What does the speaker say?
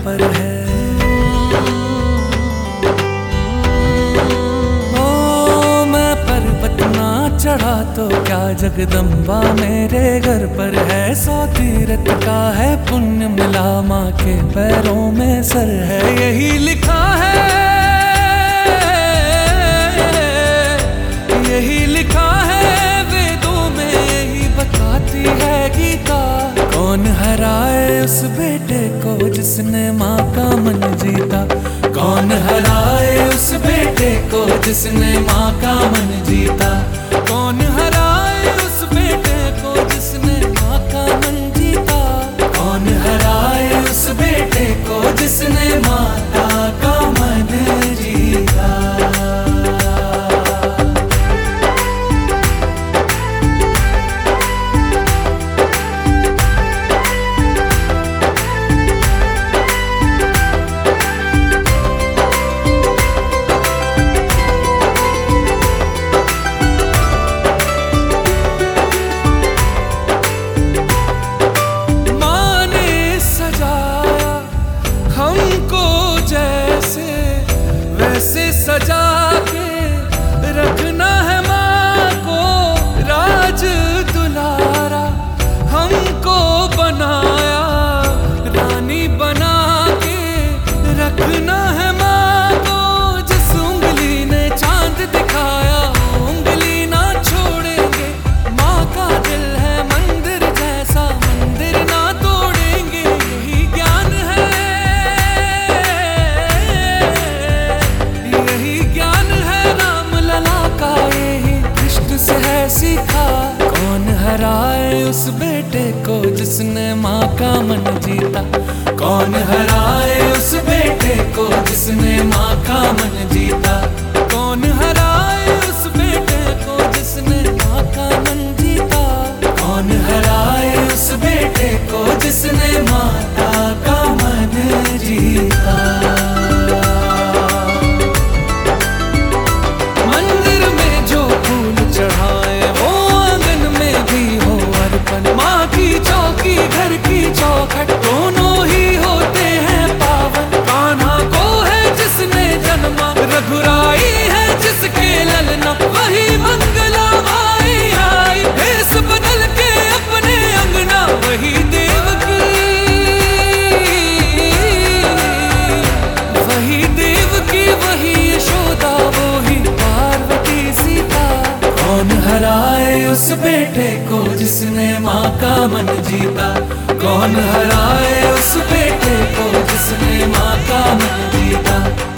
पर है। ओ मैं पर्वत ना चढ़ा तो क्या जगदम्बा मेरे घर पर है। 100 तीरथ का है पुण्य मिला, माँ के पैरों में सर है। यही लिखा है, यही लिखा है वेदों में, यही बताती है गीता। कौन हराए उस बेटे को जिसने माँ का मन जीता। कौन हराए उस बेटे को जिसने माँ का मन जीता। कौन हराए उस बेटे को जिसने माँ का मन जीता। कौन हराए उस बेटे को जिसने माता का मन जीता। से सजा के रखना है माँ को राज दुलारा। हमको बनाया रानी बना के रखना है माँ को। जिस उंगली ने चांद दिखाया उंगली ना छोड़ेंगे। माँ का दिल है मंदिर जैसा, मंदिर ना तोड़ेंगे। यही ज्ञान है, से है सीखा। कौन हराए उस बेटे को जिसने माँ का मन जीता। कौन हराए उस बेटे को जिसने माँ का मन जीता। कौन हराए उस बेटे को जिसने माँ का मन जीता। कौन हराए उस बेटे को जिसने माता का मन जीता। माँ की चौकी घर की चौखट दोनों ही होते हैं पावन। कान्हा को है जिसने जन्मा, रघुराई है जिसके ललना। वही मंगला माई आई भेष बदल के अपने अंगना। वही देवकी, वही देवकी, वही यशोदा, वो ही पार्वती सीता। कौन हराए उस बेटे को जिसने माँ का मन जीता। कौन हराए उस बेटे को जिसने माँ का मन जीता।